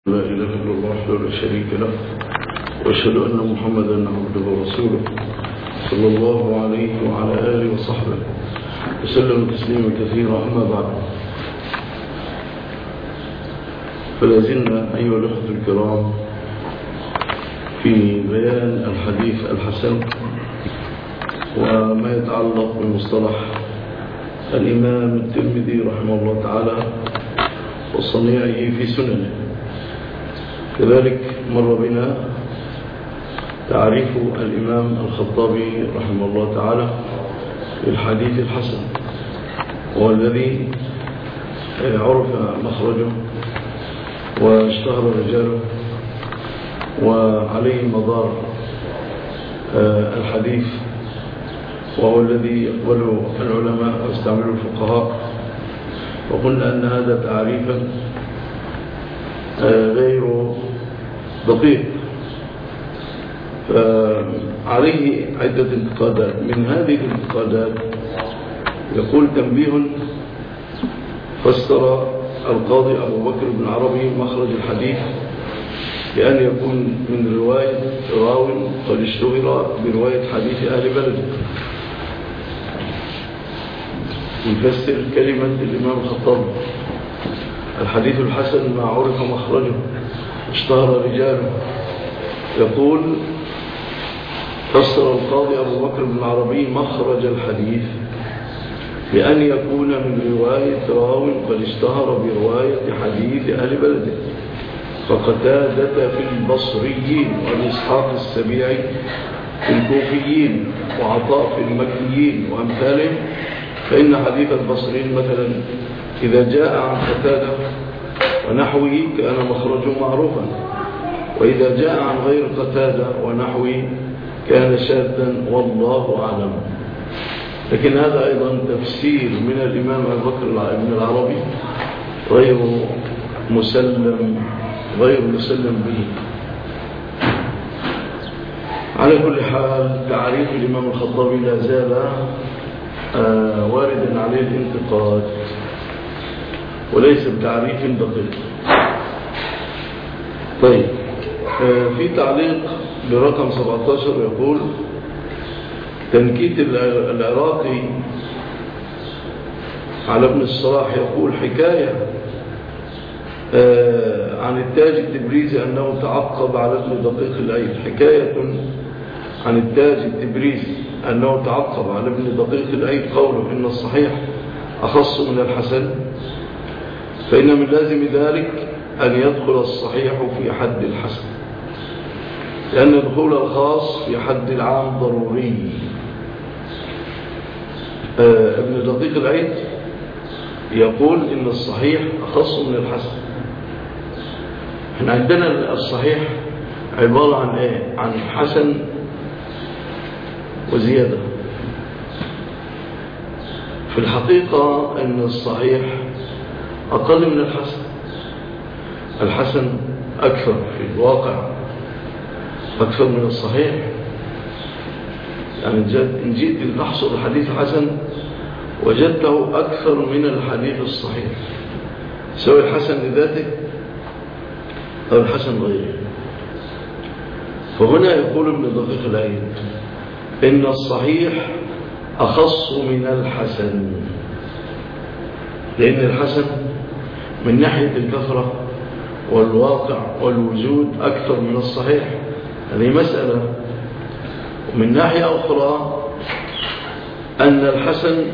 لا إله إلا الله وحده لا شريك له وأشهد أن محمدا عبده ورسوله صلى الله عليه وعلى آله وصحبه وسلم تسليما كثيرا. أما بعد، فلا زلنا أيها الأخوة الكرام في بيان الحديث الحسن وما يتعلق بمصطلح الإمام الترمذي رحمه الله تعالى وصنيعه في سننه. كذلك مر بنا تعريف الإمام الخطابي رحمه الله تعالى للحديث الحسن، والذي عرف مخرجه واشتهر رجاله وعليه مدار الحديث، وهو الذي يقبله العلماء ويستعمله الفقهاء. وقلنا أن هذا تعريفا غير دقيق، فعليه عدة انتقادات. من هذه الانتقادات يقول: تنبيه: فسر القاضي أبو بكر بن عربي مخرج الحديث بأن يكون من رواية راو قد اشتهر برواية حديث أهل بلده. يفسر كلمة الإمام الخطابي: الحديث الحسن ما عرف مخرجه اشتهر رجاله. يقول: فسر القاضي أبو بكر بن العربي مخرج الحديث بأن يكون من رواية راو قد اشتهر برواية حديث أهل بلده، فقتادة في البصريين، وإسحاق السبيعي في الكوفيين، وعطاء في المكيين وأمثالهم. فإن حديث البصريين مثلا إذا جاء عن قتادة ونحوه كان مخرجه معروفا، وإذا جاء عن غير قتادة ونحوه كان شاذا، والله أعلم. لكن هذا أيضا تفسير من الإمام أبو بكر بن العربي غير مسلم به. على كل حال، تعريف الإمام الخطابي لا زال واردا عليه الانتقاد وليس بتعريف دقيق. طيب، في تعليق برقم 17 يقول: تنكيت العراقي على ابن الصلاح يقول: حكاية عن التاج التبريزي أنه تعقب على ابن دقيق العيد. حكاية عن التاج التبريزي أنه تعقب على ابن دقيق العيد قوله إن الصحيح أخص من الحسن، فإن من لازم ذلك أن يدخل الصحيح في حد الحسن، لأن دخول الخاص في حد العام ضروري. ابن دقيق العيد يقول إن الصحيح أخص من الحسن. احنا عندنا الصحيح عبارة عن ايه؟ عن حسن وزيادة. في الحقيقة ان الصحيح اقل من الحسن. الحسن اكثر في الواقع، اكثر من الصحيح. يعني ان جئت تحصل الحديث الحسن وجدته اكثر من الحديث الصحيح، سواء الحسن لذاته أو الحسن غيره. فهنا يقول ابن دقيق العيد إن الصحيح أخص من الحسن، لأن الحسن من ناحية الكثرة والواقع والوجود أكثر من الصحيح، هذه مسألة. ومن ناحية أخرى أن الحسن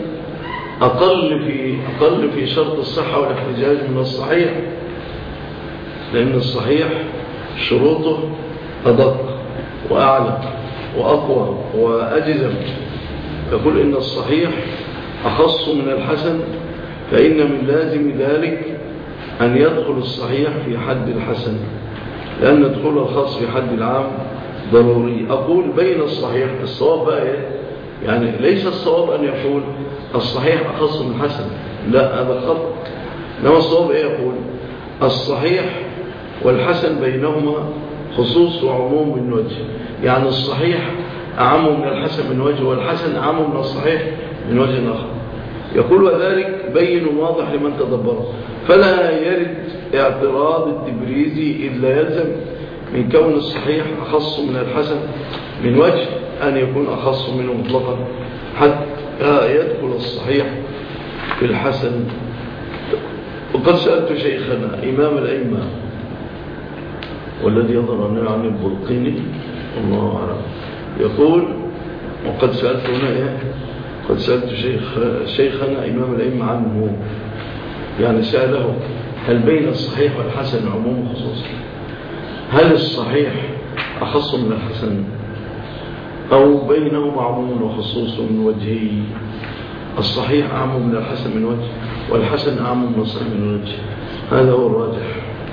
أقل في شرط الصحة والاحتجاج من الصحيح، لأن الصحيح شروطه أدق وأعلى وأقوى وأجزم. يقول إن الصحيح أخص من الحسن، فإن من لازم ذلك أن يدخل الصحيح في حد الحسن، لأن دخول الخاص في حد العام ضروري. أقول بين الصحيح، الصواب بقى إيه؟ يعني ليس الصواب أن يقول الصحيح أخص من الحسن، لا، هذا خطأ. إنما الصواب إيه؟ يقول الصحيح والحسن بينهما خصوص وعموم من وجه، يعني الصحيح أعم من الحسن من وجه، والحسن أعم من الصحيح من وجه آخر. يقول وذلك بين واضح لمن تدبره، فلا يرد اعتراض التبريزي إذ لا يلزم من كون الصحيح أخص من الحسن من وجه أن يكون أخص منه مطلقا حتى يدخل الصحيح في الحسن. وقد سألت شيخنا إمام الأئمة والذي يظهر أنه عن البلقيني الله أعلم يقول وقد سألت هنا قد سألت شيخنا إمام الأئمة عنه، يعني سأله هل بين الصحيح والحسن عموم وخصوص؟ هل الصحيح أخص من الحسن أو بينهما عموم وخصوص من وجهي؟ الصحيح أعم من الحسن من وجه والحسن أعم من الصحيح من وجه، هذا هو الراجح.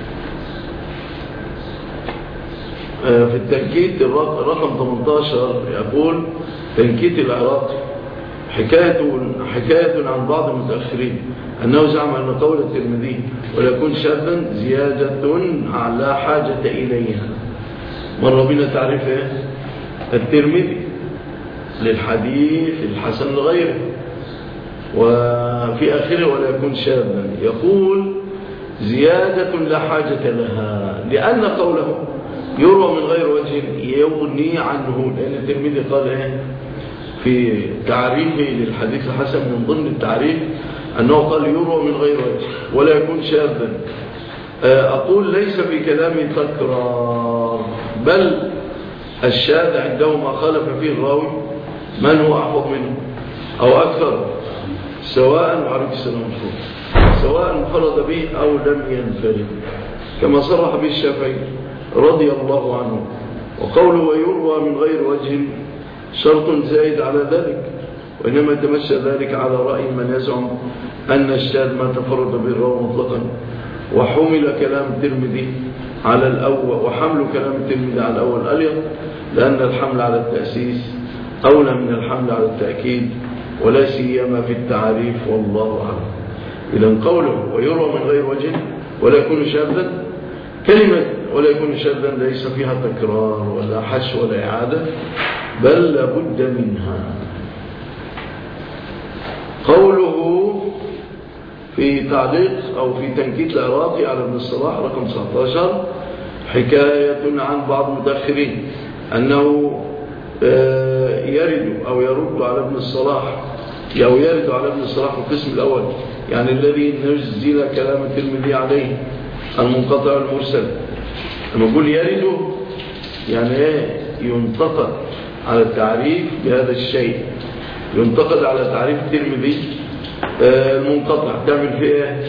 في التنكيت رقم 18 يقول تنكيت العراقي حكاية عن بعض المتأخرين أنه زعم أن قول الترمذي ولا يكون شاذا زيادة لا حاجة إليها. مر بنا تعريف الترمذي للحديث الحسن لغيره، وفي آخره ولا يكون شاذا يقول زيادة لا حاجة لها، لأن قوله يروى من غير وجه يغني عنه، لأن الترمذي قال في تعريفه للحديث الحسن من ضمن التعريف أنه قال يروى من غير وجه ولا يكون شاذا. أقول ليس في كلامي تكرار، بل الشاذ عنده ما خالف فيه الراوي من هو أحفظ منه أو أكثر، سواء وعليك السلام سواء انفرد به أو لم ينفرد، كما صرح به الشافعي رضي الله عنه. وقوله ويروى من غير وجه شرط زائد على ذلك، وإنما يتمشى ذلك على رأي من يزعم أن الشاذ ما تفرد به الراوي مطلقا، وحمل كلام الترمذي على الأول، وحمل كلام الترمذي على الأول أليق، لأن الحمل على التأسيس أولى من الحمل على التأكيد، ولا سيما في التعريف، والله أعلم. إذن قوله ويروى من غير وجه ولا يكون شاذا، كلمة ولا يكون شاذا ليس فيها تكرار ولا حش ولا إعادة، بل لابد منها. قوله في تعليق أو في تنكيت العراقي على ابن الصلاح رقم 19 حكاية عن بعض المتأخرين أنه يرد أو يرد على ابن الصلاح أو يرد على ابن الصلاح في القسم الأول، يعني الذي نزل كلام الترمذي عليه المنقطع والمرسل. لما يقول يرد يعني ينتقد على التعريف بهذا الشيء، ينتقد على تعريف الترمذي المنقطع، تعمل فيه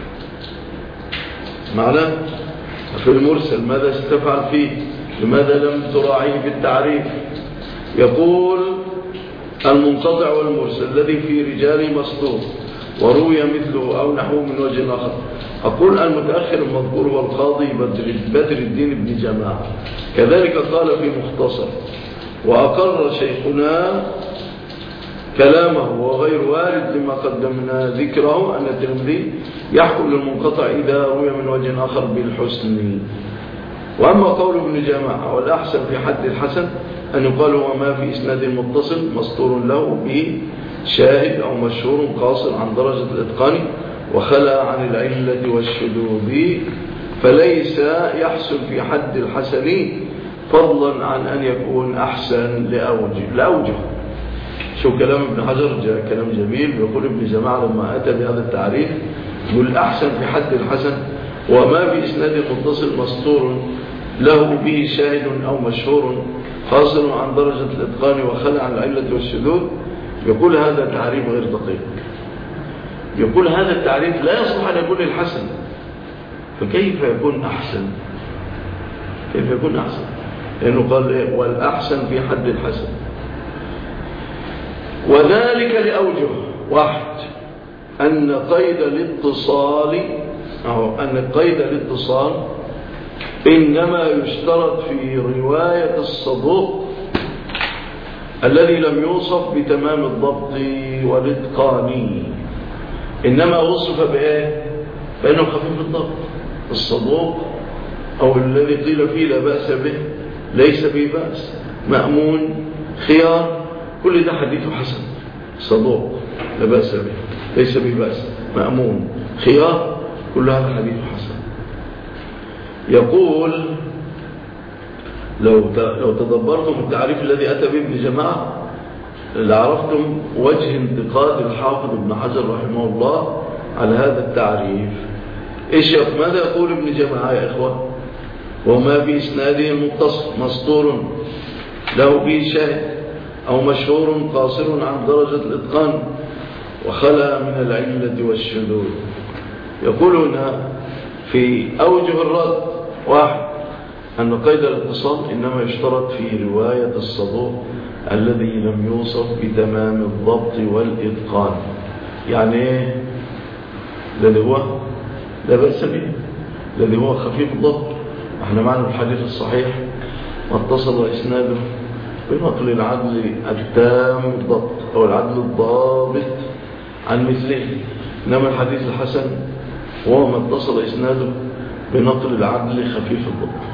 معنى في المرسل ماذا استفعل فيه، لماذا لم تراعيه في التعريف؟ يقول المنقطع والمرسل الذي في رجال مسطور وروي مثله أو نحوه من وجه آخر. أقول المتأخر المذكور هو القاضي بدر الدين بن جماعة، كذلك قال في مختصر. وأقر شيخنا كلامه وغير وارد لما قدمنا ذكره أن الترمذي يحكم للمنقطع إذا روي من وجه آخر بالحسن. وأما قول ابن جماعة والأحسن في حد الحسن أن يقال هو ما في إسناد متصل مسطور له به شاهد أو مشهور قاصر عن درجة الإتقان وخلى عن العلة والشذوذ، فليس يحصل في حد الحسن فضلا عن أن يكون أحسن لأوجه. شو كلام ابن حجر جاء كلام جميل، يقول ابن جماعة لما أتى بهذا التعريف يقول أحسن في حد الحسن وما في إسناد متصل مسطور له به شاهد أو مشهور قاصر عن درجة الإتقان وخلى عن العلة والشذوذ. يقول هذا تعريف غير دقيق، يقول هذا التعريف لا يصلح أن يكون الحسن، فكيف يكون أحسن؟ كيف يكون أحسن؟ لأنه قال والأحسن في حد الحسن، وذلك لأوجه. واحد أن قيد الاتصال إنما يشترط في رواية الصدوق الذي لم يوصف بتمام الضبط والإتقان، إنما وصف بإيه؟ بأنه خفيف الضبط. الصدوق أو الذي قيل فيه لا بأس به ليس به بأس، مأمون، خيار، كل ده حديث حسن. صدوق لا بأس به. ليس ببأس، مأمون، خيار، كل هذا حديث حسن. يقول لو تدبرتم التعريف الذي أتى به ابن جماعة لعرفتم وجه انتقاد الحافظ ابن حجر رحمه الله على هذا التعريف. ماذا يقول ابن جماعة يا إخوة؟ وما بإسناده المتصل مسطور له به شاهد أو مشهور قاصر عن درجة الإتقان وخلى من العلة والشذوذ. يقولون في أوجه الرد: واحد، أن قيد الاتصال إنما يشترط في رواية الصدوق الذي لم يوصف بتمام الضبط والإتقان. يعني إيه؟ الذي هو لا بأس به، الذي هو خفيف الضبط. احنا معنا الحديث الصحيح ما اتصل إسناده بنقل العدل التام الضبط أو العدل الضابط عن مثله، إنما الحديث الحسن وهو ما اتصل إسناده بنقل العدل خفيف الضبط.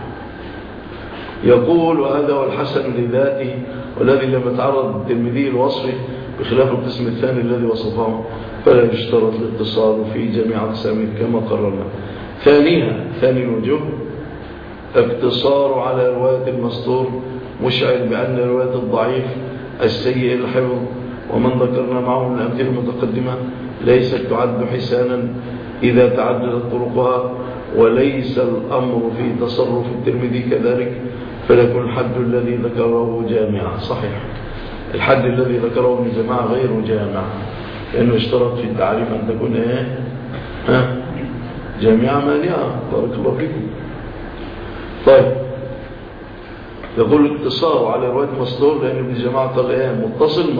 يقول: وهذا هو الحسن لذاته والذي لم يتعرض الترمذي الوصف بخلاف القسم الثاني الذي وصفه، فلا يشترط الاتصال في جميع أقسامه كما قررنا. ثاني الوجوه اقتصار على رواية المستور مشعر بأن رواية الضعيف السيء الحفظ ومن ذكرنا معه من الأمثلة المتقدمة ليست تعد حسانا إذا تعددت طرقها، وليس الأمر في تصرف الترمذي كذلك، فليكن الحد الذي ذكره جامعا. صحيح، الحد الذي ذكره ابن جماعة غير جامع، لأنه اشترط في التعريف أن تكون جامعة مانعة. بارك الله فيكم. طيب، يقول الاقتصار على رواية مسطور لأن ابن جماعة قال متصل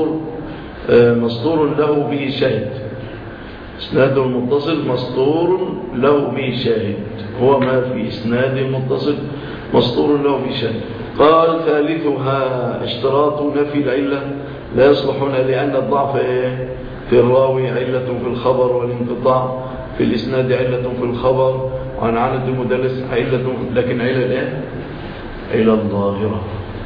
مسطور له به شاهد، اسناده المتصل مسطور له به شاهد، هو ما في اسناده المتصل مسطور له به شاهد. قال: ثالثها اشتراط نفي العلة لا يصلحون، لأن الضعف في الراوي علة في الخبر، والانقطاع في الاسناد علة في الخبر، وعن عنة المدلس علة، لكن علة الظاهرة،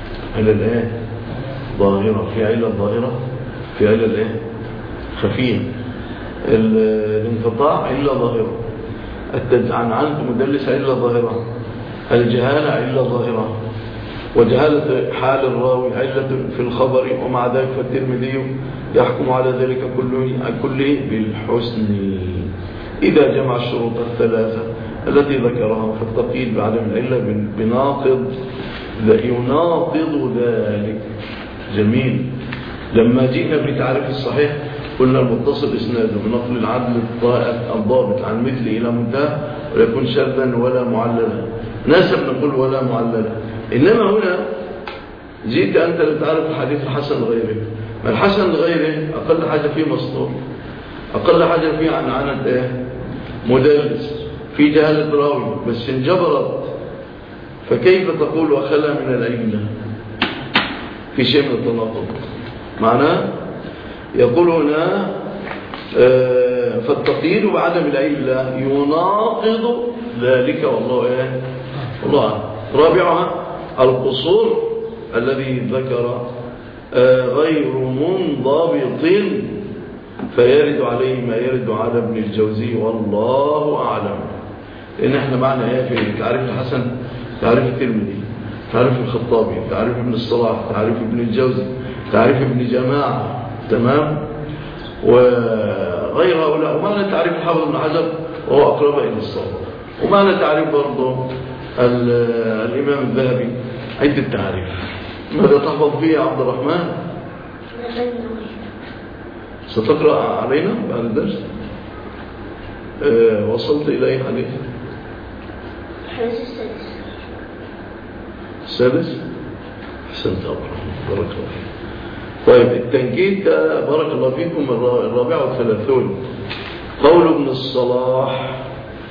ظاهرة، في علة ظاهرة، في علة خفية. الانقطاع علة ظاهرة، عن عنة المدلس علة ظاهرة، الجهالة علة ظاهرة، وجهالة حال الراوي علة في الخبر، ومع ذلك فالترمذي يحكم على ذلك كله بالحسن إذا جمع الشروط الثلاثة التي ذكرها، فالتقييد بعدم العلة يناقض ذلك. جميل. لما جئنا بتعريف الصحيح قلنا المتصل إسناده بنقل العدل الضابط عن مثل إلى منتهى، ولا يكون شاذا ولا معللا. ناسب نقول ولا معللا، إنما هنا جئت أنت لتعرف الحديث الحسن غيره. ما الحسن غيره أقل حاجة فيه مسطور، أقل حاجة فيه عن عنة مدلس، في جهالة راوي بس انجبرت، فكيف تقول وخلى من العلة؟ في شيء من التناقض. معناه يقول هنا فالتقييد بعدم العلة يناقض ذلك، والله والله. رابعها القصور الذي ذكر غير منضبط، فيرد عليه ما يرد على ابن الجوزي والله أعلم. لأن احنا معنا في تعريف الحسن تعريف الترمذي، تعريف الخطابي، تعريف ابن الصلاح، تعريف ابن الجوزي، تعريف ابن جماعة، تمام، وغير هؤلاء. ومعنى تعريف الحافظ ابن حجر وهو أقرب إلى الصواب، ومعنى تعريف برضه الإمام الذهبي عدة تعريف. ماذا تحفظ فيه يا عبد الرحمن؟ ستقرأ علينا بعد الدرس. وصلت إلى أي حديث؟ الحديث السادس. أحسنت يا عبد الرحمن، بارك الله فيك. طيب، التنكيد بارك الله فيكم. 34 قول ابن الصلاح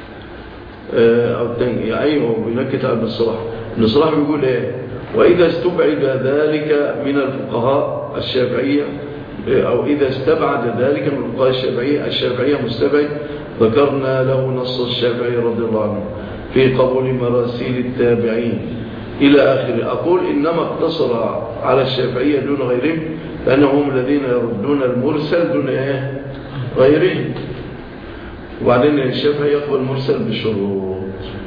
أيوه بنكت على ابن الصلاح. ابن الصلاح بيقول وإذا استبعد ذلك من الفقهاء الشافعية، أو إذا استبعد ذلك من الفقهاء الشافعية مستبعد، ذكرنا له نص الشافعي رضي الله عنه في قبول مراسيل التابعين إلى آخره. أقول إنما اقتصر على الشافعية دون غيرهم، لأنهم الذين يردون المرسل دون غيرهم. وبعدين الشافعي يقبل مرسل بشروط،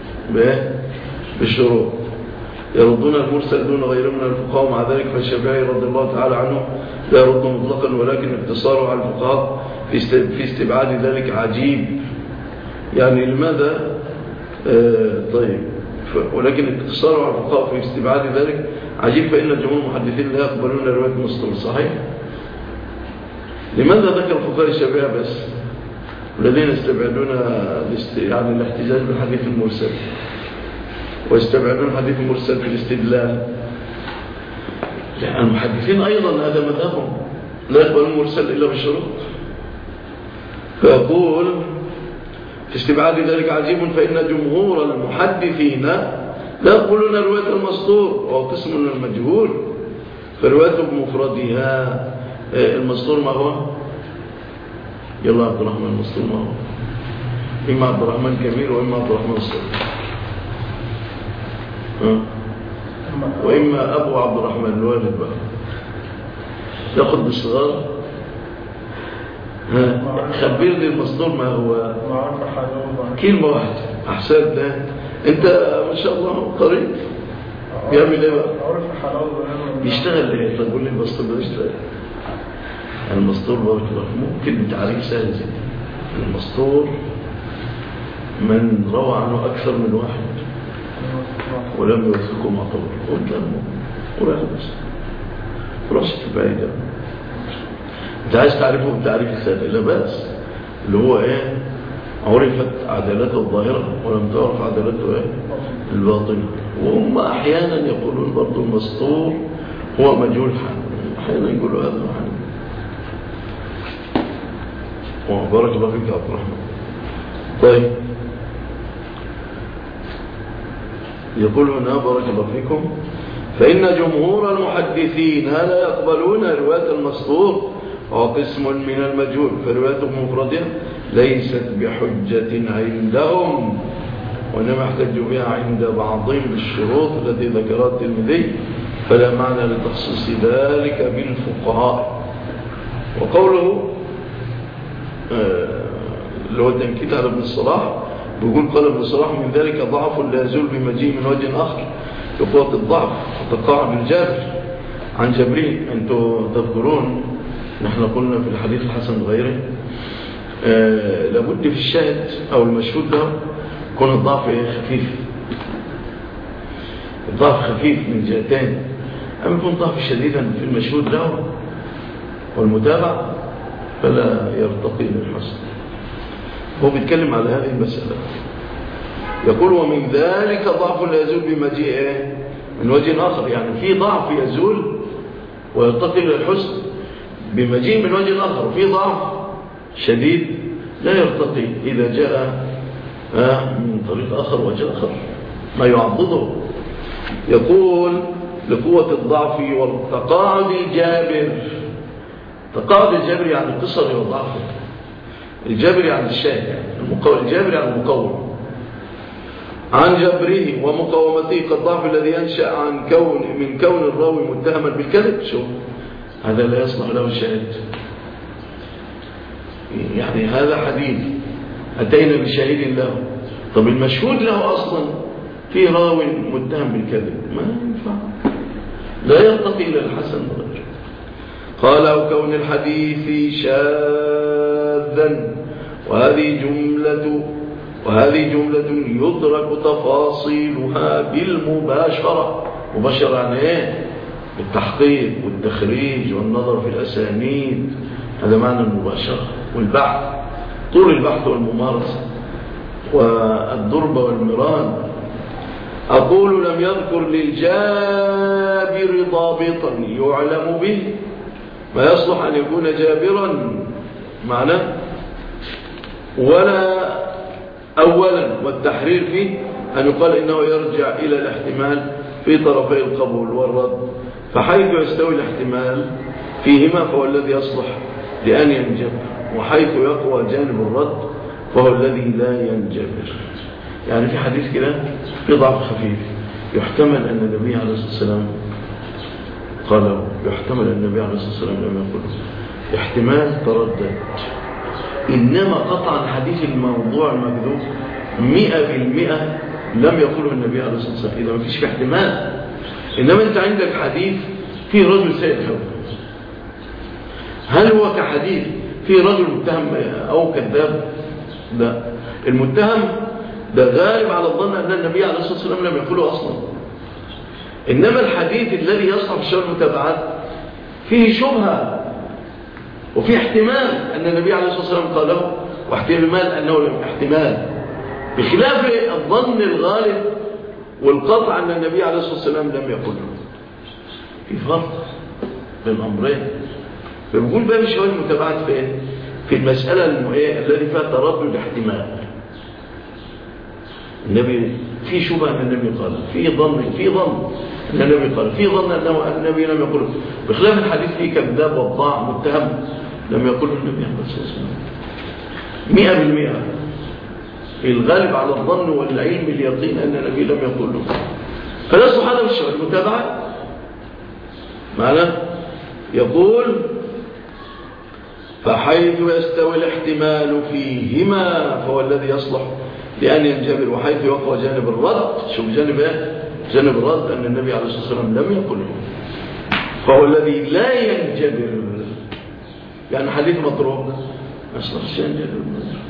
بالشروط يردون المرسل دون غيره من الفقهاء. مع ذلك فالشافعي رضي الله تعالى عنه لا يرد مطلقا، ولكن اقتصاره على الفقهاء في استبعاد ذلك عجيب. يعني لماذا؟ طيب، ولكن اقتصاره على الفقهاء في استبعاد ذلك عجيب، فإن جمهور المحدثين لا يقبلون رواية مسلم. صحيح. لماذا ذكر الفقهاء الشافعي بس والذين يستبعدون يعني الاحتجاج بالحديث المرسل ويستبعدون الحديث المرسل في الاستدلال؟ يعني المحدثين أيضا هذا مذهبهم، لا يقبلون المرسل إلا بالشروط. فيقول في استبعاد ذلك عجيب، فإن جمهور المحدثين لا يقبلون رواية المسطور وهو قسم من المجهول، فروايته بمفردها. المسطور ما هو؟ يلا عبد الرحمن، المسطور ما هو؟ إما عبد الرحمن كبير وإما عبد الرحمن الصغير، وإما أبو عبد الرحمن الوالد بقى يأخذ بالصغار. خبرني المسطور ما هو؟ كلمة واحدة. أحسن. ده أنت ما شاء الله قريب. بيعمل إيه بقى؟ بيشتغل إيه؟ طب قول لي المسطور ده يشتغل. المسطور بارك الله ممكن بتعريف سهل جدا. المسطور من روى عنه أكثر من واحد ولم يوثقه معتبر. قدامه قرآن بس رشد بعيدة. انت عايز تعرفه بتعريف السهل؟ لا بأس. اللي هو ايه؟ عرفت عدالته الظاهرة ولم تعرف عدالته ايه؟ الباطنة. وهم احيانا يقولون برضو المسطور هو مجهول حال، احيانا يقولوا هذا محل. وبارك الله فيك يا عبد الرحمن. طيب، يقول هنا بارك الله فيكم: فإن جمهور المحدثين لا يقبلون رواية المسطور وهو قسم من المجهول، فروايته مفردة ليست بحجة عندهم، وإنما احتجوا بها عند بعضهم بالشروط التي ذكرها الترمذي، فلا معنى لتخصيص ذلك بالفقهاء. وقوله اللي هو التنكيت على ابن الصلاح، بيقول قال ابن الصلاح: من ذلك ضعف لا يزول بمجيء من وجه آخر بقوة الضعف وتقاعد الجابر عن جبريل. أنتم تذكرون نحن قلنا في الحديث الحسن وغيره لابد في الشاهد أو المشهود له يكون الضعف خفيف. الضعف خفيف من جهتين، أما يكون ضعف شديدا في المشهود له والمتابع فلا يرتقي للحسن. هو بيتكلم على هذه المسألة. يقول: ومن ذلك ضعف لا يزول بمجيء من وجه آخر. يعني في ضعف يزول ويرتقي للحسن بمجيء من وجه آخر، وفي ضعف شديد لا يرتقي إذا جاء من طريق آخر وجه آخر ما يعضده. يقول: لقوة الضعف والتقاعد الجابر. تقاعد الجابر يعني قصر وضعفه. الجابر يعني الشاهد، يعني الجابر يعني المقوم عن جبره ومقاومته كالضعف الذي ينشأ من كون الراوي متهما بالكذب. شوف، هذا لا يصلح له الشاهد. يعني هذا حديث أتينا بشاهد له، طب المشهود له أصلا في راوي متهم بالكذب، ما ينفع، لا يرتقي إلى الحسن غيره. قال: أو كون الحديث شاذا، وهذه جملة يدرك تفاصيلها بالمباشرة. مباشرة يعني ايه؟ بالتحقيق والتخريج والنظر في الأسانيد، هذا معنى المباشرة. والبحث، طول البحث والممارسة والضرب والمران. أقول: لم يذكر للجابر ضابطا يعلم به ما يصلح أن يكون جابرا معناه، ولا أولا والتحرير فيه أن يقال إنه يرجع إلى الاحتمال في طرفي القبول والرد، فحيث يستوي الاحتمال فيهما فهو الذي يصلح لأن ينجبر، وحيث يقوى جانب الرد فهو الذي لا ينجبر. يعني في حديث كده في ضعف خفيف، يحتمل أن النبي عليه الصلاة والسلام قال، يحتمل أن النبي عليه الصلاة والسلام لم يقل، احتمال تردد، إنما قطعا حديث الموضوع المكذوب 100% لم يقوله النبي عليه الصلاة والسلام، إذا ما فيش في احتمال. إنما أنت عندك حديث في رجل سيء الحكم، هل هو كحديث في رجل متهم أو كذاب؟ لا، المتهم ده غالب على الظن أن النبي عليه الصلاة والسلام لم يقوله أصلا. إنما الحديث الذي يصح في شر المتابعات فيه شبهة وفيه احتمال أن النبي عليه الصلاة والسلام قاله، واحتمال أنه لم احتمال، بخلاف الظن الغالب والقطع أن النبي عليه الصلاة والسلام لم يقوله. في فرق بين الأمرين. فبقول باب شواهد المتابعات فين؟ في المسألة التي فيها تردد احتمال. النبي في شبهة أن النبي قال، في ظن أن النبي قال، في ظن أنه النبي لم يقله، بخلاف الحديث فيه كذاب وضاع متهم لم يقله النبي عليه الصلاة والسلام 100%. الغالب على الظن والعلم اليقين أن النبي لم يقله. فنصح هذا بالشواهد المتابعة معنا. يقول فحيث يستوي الاحتمال فيهما فهو الذي يصلح لأن ينجبر، وحيث يقوى جانب الرد. شوف جانب ايه؟ جانب الرد أن النبي عليه الصلاة والسلام لم يقله، فهو الذي لا ينجبر. يعني حديث مطروق ما يصلحش ينجبر.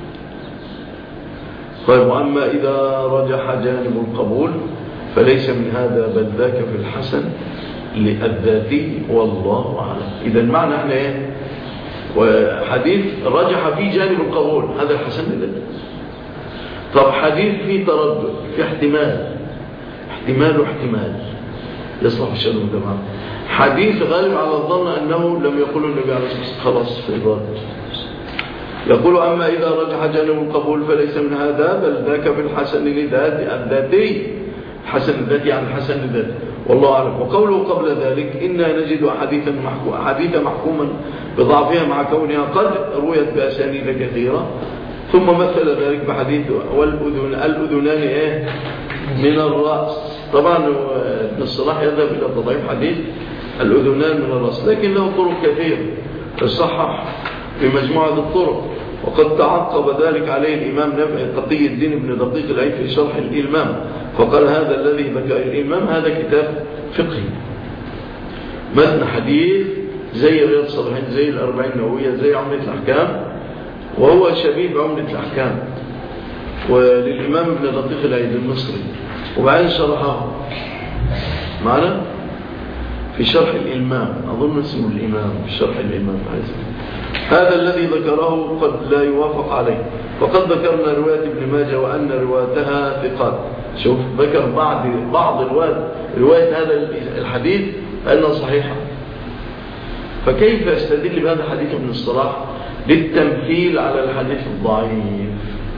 طيب، وأما إذا رجح جانب القبول فليس من هذا بل ذاك في الحسن للذاتي والله أعلم. إذا المعنى احنا ايه؟ وحديث رجح في جانب القبول هذا الحسن للذاتي. طب حديث فيه تردد، في احتمال واحتمال يصلح في الشر المتابعة. حديث غالب على الظن أنه لم يقل النبي عليه الصلاة والسلام، خلاص في إضافة. يقول أما إذا رجح جانب القبول فليس من هذا بل ذاك في الحسن الذاتي. الحسن الذاتي عن الحسن الذاتي والله أعلم. وقوله قبل ذلك إنا نجد حديثا محكوما بضعفها مع كونها قد رويت بأسانيد كثيرة، ثم مثل ذلك بحديث الأذنان إيه؟ من الرأس. طبعا ابن الصلاح يذهب إلى تضعيف حديث الأذنان من الرأس، لكن له طرق كثيرة تصحح بمجموعة الطرق، وقد تعقب ذلك عليه الإمام تقي الدين بن دقيق العيد في شرح الإلمام، فقال هذا الذي ذكر الإلمام هذا كتاب فقهي، متن حديث زي رياض الصالحين، زي الأربعين النووية، زي عمدة الأحكام، وهو شبيه بعمدة الأحكام وللإمام ابن دقيق العيد المصري، وبعدين شرحه معنا في شرح الإلمام، أظن اسمه الإمام في شرح الإمام. هذا الذي ذكره قد لا يوافق عليه، وقد ذكرنا رواية ابن ماجه وأن روايتها ثقات. شوف ذكر بعض رواية هذا الحديث أنها صحيحة، فكيف يستدل بهذا الحديث ابن الصلاح للتمثيل على الحديث الضعيف؟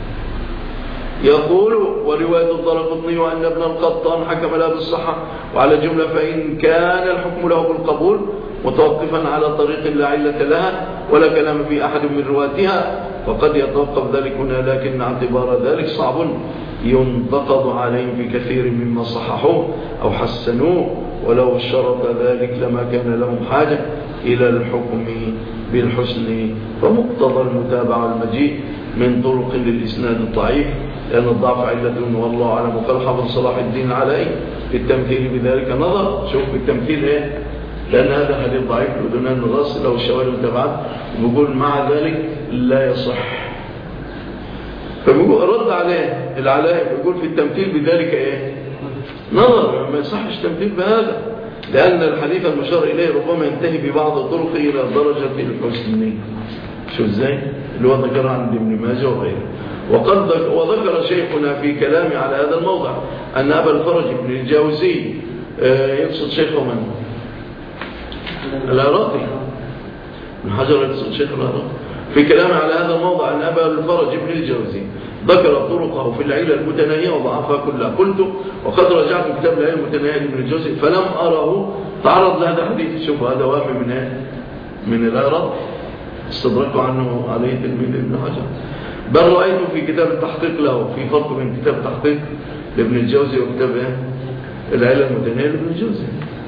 يقول ورواية الدارقطني وأن ابن القطان حكم لها بالصحة وعلى جملة، فإن كان الحكم له بالقبول متوقفا على طريق لا علة لها ولا كلام في أحد من رواتها فقد يتوقف ذلك هنا، لكن اعتبار ذلك صعب ينتقد عليهم في كثير مما صححوه أو حسنوه، ولو شرط ذلك لما كان لهم حاجة إلى الحكم بالحسن، فمقتضى المتابعة المجيء من طرق للإسناد الضعيف لأن الضعف علة والله أعلم. وقال حافظ صلاح الدين علي في التمثيل بذلك نظر. شوف التمثيل إيه؟ لأن هذا حديث ضعيف ودونان الراس له الشواهد المتابعات، بيقول مع ذلك لا يصح، فبيقول رد عليه العلاء بيقول في التمثيل بذلك إيه؟ نظر، ما يصحش تمثيل بهذا، لأن الحديث المشار إليه ربما ينتهي ببعض طرقه إلى درجة الحسن. شو إزاي؟ اللي هو ذكر عن ابن ماجه وغيره. وذكر شيخنا في كلامه على هذا الموضع أن أبا الفرج بن الجوزي يقصد شيخه من؟ العراقي من حجر، يقصد شيخ العراقي في كلامه على هذا الموضع أن أبا الفرج بن الجوزي ذكر طرقه في العلة المتناهية وضعفها كلها. قلت وقد رجعت كتاب العلة المتناهية لابن الجوزي فلم أره تعرض لهذا الحديث. شوف هذا وافي من العراق استدركوا عنه عليه تلميذ ابن حجر، بل رأيته في كتاب التحقيق له، في فرق بين كتاب التحقيق لابن الجوزي وكتاب العلة المتناهية لابن الجوزي.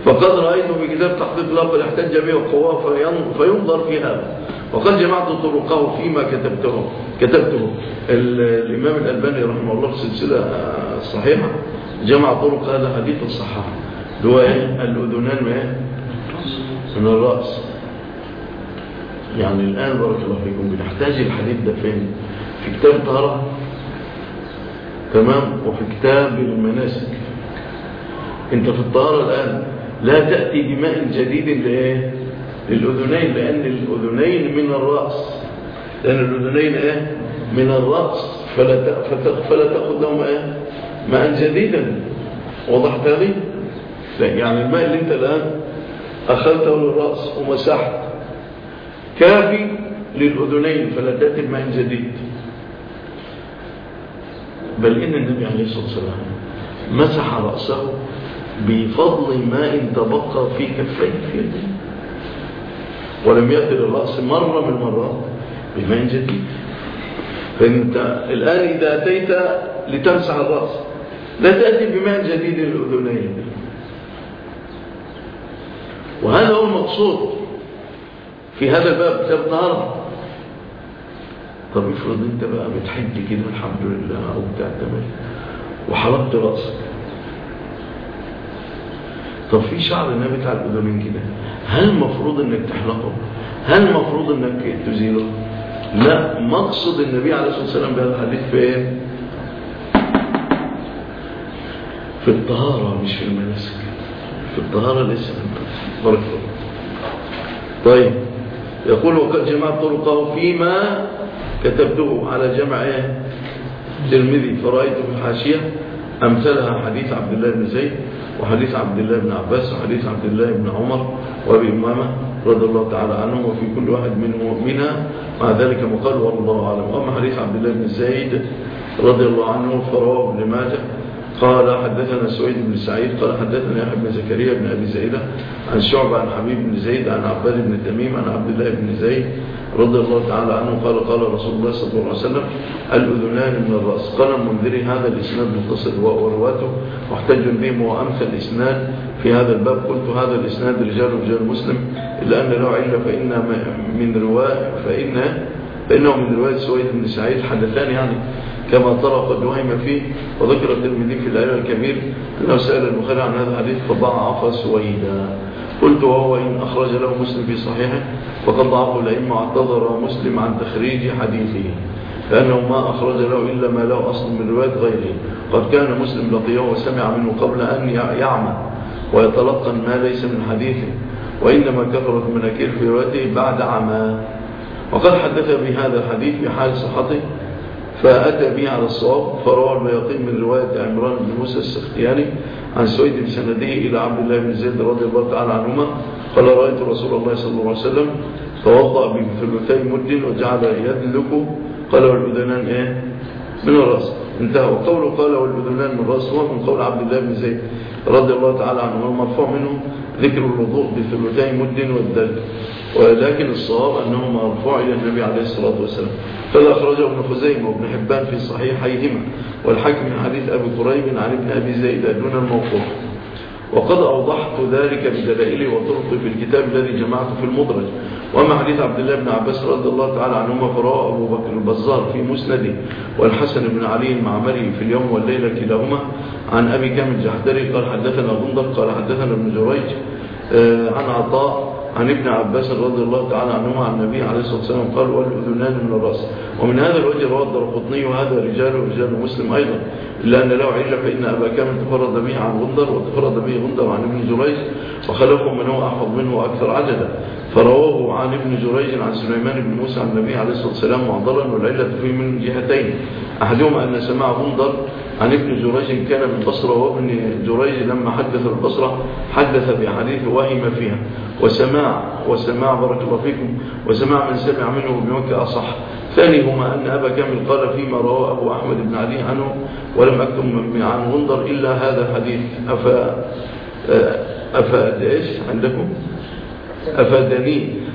فقد رأيته في كتاب تحقيق الأب احتج به وقواه فينظر في هذا. وقد جمعت طرقه فيما كتبته الإمام الألباني رحمه الله في السلسلة الصحيحة، جمع طرق هذا الحديث الصحيح اللي هو الأذنان من الرأس. يعني الآن بارك الله فيكم بنحتاج الحديث ده فين؟ في كتاب الطهارة، تمام، وفي كتاب المناسك. انت في الطهارة الآن لا تأتي بماء جديد للأذنين، لأن الأذنين من الرأس، من الرأس، فلا تأخذ لهم ماء جديدا. وضحت هذه؟ يعني الماء اللي انت الآن أخذته للرأس ومسحت كافي للأذنين، فلا تأتي بماء جديد. بل إن النبي عليه الصلاة والسلام مسح رأسه بفضل ماء تبقى في كفيه في يده، ولم يأتي للرأس مرة من المرات بماء جديد. فأنت الآن إذا أتيت لتمسح الرأس لا تأتي بماء جديد للأذنين، وهذا هو المقصود في هذا الباب كتاب الطهارة. طب افرض انت بقى بتحج كده الحمد لله او بتعتمر وحلقت رأسك، طب في شعر نابت على الأذنين كده، هل المفروض انك تحلقه؟ هل المفروض انك تزيله؟ لا، مقصد النبي عليه الصلاة والسلام بهذا الحديث فين؟ في الطهارة مش في المناسك. في الطهارة ليس في المناسك. بارك الله. طيب، يقول وقد جمعت طرقه فيما كتبته على جمع الترمذي، فرأيت في الحاشية أمثلها حديث عبد الله بن زيد وحديث عبد الله بن عباس وحديث عبد الله بن عمر وأبي أمامة رضي الله تعالى عنهم، وفي كل واحد منها مع ذلك مقال والله أعلم. وأما حديث عبد الله بن زيد رضي الله عنه فرواه ابن ماجه قال حدثنا سويد بن سعيد قال حدثنا يحيى بن زكريا بن أبي زيدة عن شعبة عن حبيب بن زيد عن عباد بن تميم عن عبد الله بن زيد رضي الله تعالى عنه قال قال رسول الله صلى الله عليه وسلم الأذنان من الرأس. قال المنذري هذا الإسناد متصل ورواته محتج به وأمثل الإسناد في هذا الباب. قلت هذا الإسناد رجال مسلم إلا أن له علة فإنه من رواية سويد بن سعيد حدثان يعني كما ترى قد وهم فيه. وذكر الترمذي في العلل الكبير أنه سأل البخاري عن هذا الحديث فضعف سويدا. قلت وهو إن أخرج له مسلم في صحيحه فقد ضعفه الأئمة واعتذر مسلم عن تخريج حديثه لأنه ما أخرج له إلا ما له أصل من رواية غيره. قد كان مسلم لقيه وسمع منه قبل أن يعمى ويتلقن ما ليس من حديثه، وإنما كثرت مناكير في روايته بعد عمى. وقد حدث بهذا الحديث في حال صحته فأتى به على الصواب، فروى البيهقي من رواية عمران بن موسى السختياني عن سويد بسنده إلى عبد الله بن زيد رضي الله تعالى عنهما قال رأيت رسول الله صلى الله عليه وسلم توضأ بثلثي مد وجعل يدلك قال والأذنان من الرأس. انتهى. وقوله قال والأذنان من الرأس هو من قول عبد الله بن زيد رضي الله تعالى عنه، والمرفوع منه ذكر الوضوء بثلثي مد والدلك، ولكن الصواب أنه مرفوع إلى النبي عليه الصلاة والسلام. فلا أخرجه ابن خزيمة وابن حبان في صحيحيهما والحاكم من حديث أبي قريب عن ابن أبي زيد دون الموقوف. وقد أوضحت ذلك بدلائلي وطرقي في الكتاب الذي جمعته في المدرج. وأما حديث عبد الله بن عباس رضي الله تعالى عنهما فرواه أبو بكر البزار في مسنده والحسن بن علي المعمري في اليوم والليلة كلاهما عن أبي كامل الجحدري قال حدثنا غندر قال حدثنا ابن جريج عن عطاء عن ابن عباس رضي الله تعالى عنهما عن النبي عليه الصلاة والسلام قال والأذنان من الرأس. ومن هذا الوجه رواه الدرقطني وهذا رجال مسلم أيضا إلا أن له علة فإن أبا كامل تفرد به عن غندر وتفرد به غندر عن ابن جريج وخلفه من هو أحفظ منه وأكثر عددا، فرواه عن ابن جريج عن سليمان بن موسى عن النبي عليه الصلاة والسلام معضلا، والعلة فيه من جهتين. أحدهما أن سماع غندر عن ابن جريج كان بالبصرة، وابن جريج لما حدث البصرة حدث بحديث وهم فيها، وسماع بارك الله فيكم وسماع من سمع منه بمكة أصح. ثانيهما أن أبا كامل قال فيما رواه أبو أحمد بن علي عنه ولم أكتب عن غندر إلا هذا الحديث. أفاد إيش عندكم؟ أفادني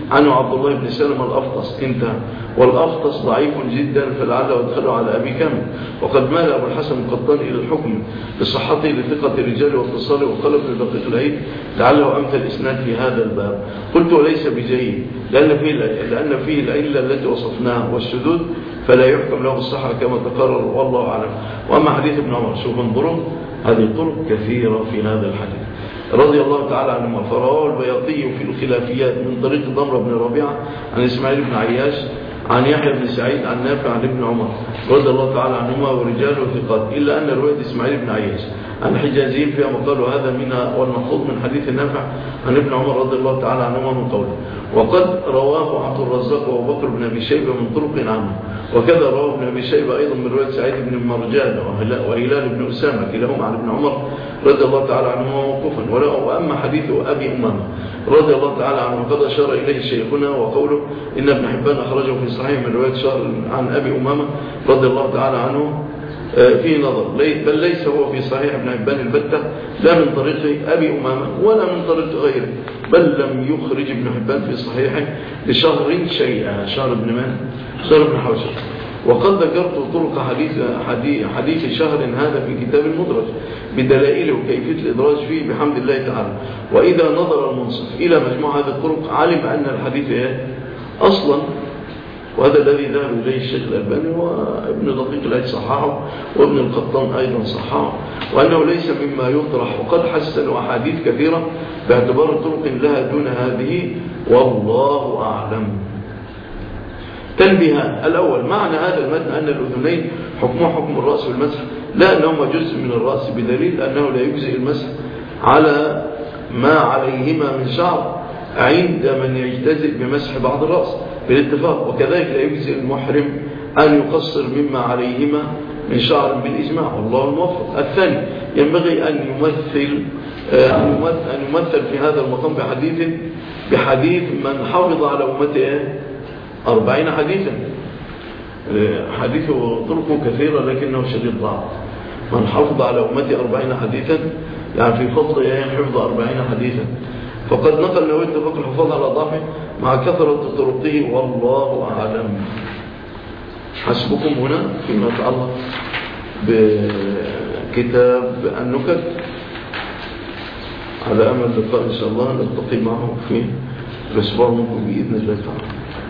عنه عبد الله بن سلمة الأفطس انتهى. والأفطس ضعيف جدا فلعله أدخله على أبي كامل. وقد مال أبو الحسن القطان إلى الحكم بصحته لثقة الرجال واتصاله، وقال ابن دقيق العيد لعله أمثل إسناد في هذا الباب. قلت وليس بجيد لأن فيه العلة التي وصفناها والشذوذ، فلا يحكم له بالصحة كما تقرر والله أعلم. وأما حديث ابن عمر شوف انظروا هذه الطرق كثيرة في هذا الحديث رضي الله تعالى عنهما. فرواه البياطي في الخلافيات من طريق ضمر بن ربيعة عن إسماعيل بن عياش عن يحيى بن سعيد عن نافع عن ابن عمر رضي الله تعالى عنهما ورجاله ثقات، إلا أن رواية إسماعيل بن عياش عن الحجازيين فيها مقال هذا منها والمحفوظ من حديث النافع عن ابن عمر رضي الله تعالى عنهما من قوله. وقد رواه عبد الرزاق وابو بكر بن أبي شيبة من طرق عنه، وكذا رواه ابن أبي شيبة أيضا من رواية سعيد بن مرجان وهلال بن أسامة كلاهما عن ابن عمر رضي الله تعالى عنهما موقوفا. وأما حديث أبي أمامة رضي الله تعالى عنه قد أشار إليه شيخنا وقوله إن ابن حبان أخرجه في صحيح من رواية شهر عن أبي أمامة رضي الله تعالى عنه فيه نظر، بل ليس هو في صحيح ابن حبان البتة لا من طريق أبي أمامة ولا من طريق غيره، بل لم يخرج ابن حبان في صحيحه لشهر شيئا. شهر ابن من؟ شهر ابن حوشب. وقد ذكرت طرق حديث شهر هذا في كتاب المدرج بدلائله وكيفية الإدراج فيه بحمد الله تعالى. وإذا نظر المنصف إلى مجموعة هذه الطرق علم أن الحديث أصلا، وهذا الذي ذهب إليه الشيخ الألباني وابن دقيق العيد صححه وابن القطان أيضا صححه، وأنه ليس مما يطرح. وقد حسنوا أحاديث كثيرة باعتبار طرق لها دون هذه والله أعلم. تنبيهان: الأول معنى هذا المتن أن الأذنين حكمه حكم الرأس والمسح، لا أنهما جزء من الرأس، بدليل أنه لا يجزئ المسح على ما عليهما من شعر عند من يجتزئ بمسح بعض الرأس بالاتفاق، وكذلك لا يجزئ المحرم أن يقصر مما عليهما من شعر بالإجماع والله الموفق. الثاني ينبغي أن يمثل في هذا المقام بحديث من حافظ على أمته 40 حديثا. حديثه طرقه كثيرة لكنه شديد ضعف. من حافظ على أمته 40 حديثا يعني في فضل حفظ 40 حديثا. فقد نقل نووي اتفاق الحفاظ على ضعفه مع كثرة طرقه والله أعلم. حسبكم هنا فيما يتعلق بكتاب النكت، على أمل اللقاء إن شاء الله نلتقي معه في الأسبوع المقبل بإذن الله تعالى.